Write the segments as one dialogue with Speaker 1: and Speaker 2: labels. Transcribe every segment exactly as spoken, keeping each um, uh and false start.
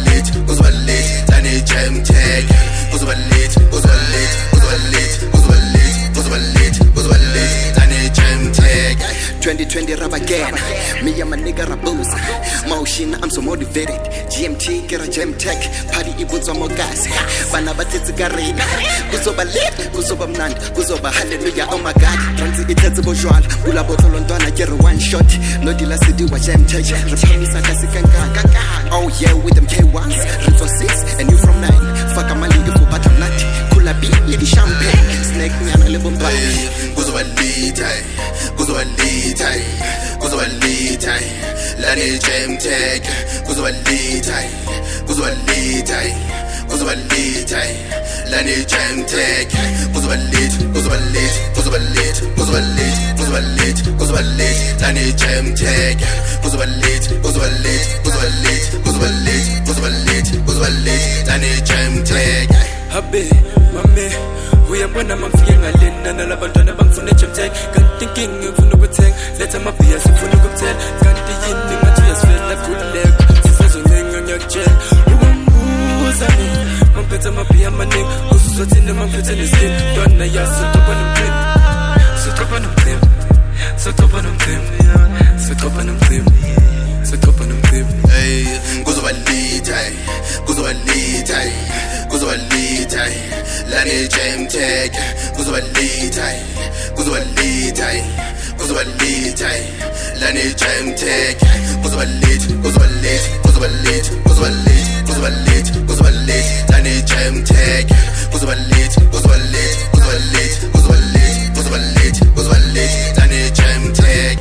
Speaker 1: lit, kuzoba lit, lani jam tag, kuzoba lit, kuzoba lit, kuzoba lit, kuzoba lit, kuzoba lit, kuzoba lit, lani jam tag. twenty twenty rap again, me and my nigga Rabuz, motion I'm so motivated, G M T get a jam tag, party ibuzo mo gas, bana batitsi garina, kuzoba lit, kuzoba mnand, kuzoba hallelujah, oh my god, transi itetsi bojwal, kula bottle ndwana get one shot, no dila city wa jam tag, rapamisa kasi kanka, oh yeah with them K ones, three four six, and you from nine, fuck a mali ifu bata nut, kula beat, lady champagne, snake nyana lebo mbali, kuzoba lit, kuzoba lit, kuzoba lit, lani jam tag, kuzoba lit, kuzoba lit, kuzoba lit, lani jam tag, kuzoba lit, kuzoba lit, kuzoba lit, kuzoba lit, kuzoba lit, kuzoba lit, lani jam tag, kuzoba lit, kuzoba lit, kuzoba lit, kuzoba lit, kuzoba lit, kuzoba lit, lani jam tag.
Speaker 2: Habe, mame, uyabona mangifike ngalena nalabantwana bangifuna jam tag, kanti inkinga ngifuna ukuthenga, letha amabhiya sifuna ukukuthela, kanti yini ngathi uyasifela khululeka, sisazonenga ngiyakutshela, ubambuza mina, mangiphethe amabhiya amaningi, usuzothini mangiphethe neskin, ntwana yasotoba nomcimbi, sotoba nomcimbi, sotoba nomcimbi, sotoba nomcimbi, sotoba nomcimbi.
Speaker 1: Hey, kuzoba lit, kuzoba lit, kuzoba lit, lani jam tag, kuzoba lit, kuzoba lit, kuzoba lit, lani jam tag, kuzoba lit, kuzoba lit, kuzoba lit, kuzoba lit, kuzoba lit, kuzoba lit, lani jam tag, kuzoba lit, kuzoba lit, kuzoba lit, kuzoba lit, kuzoba lit, kuzoba lit, lani jam tag.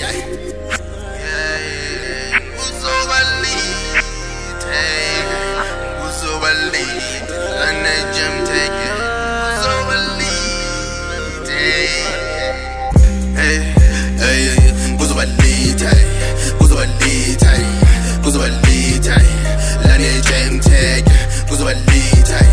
Speaker 1: Kuzoba lit, kuzoba lit, kuzoba lit, lani jam tag, kuzoba lit.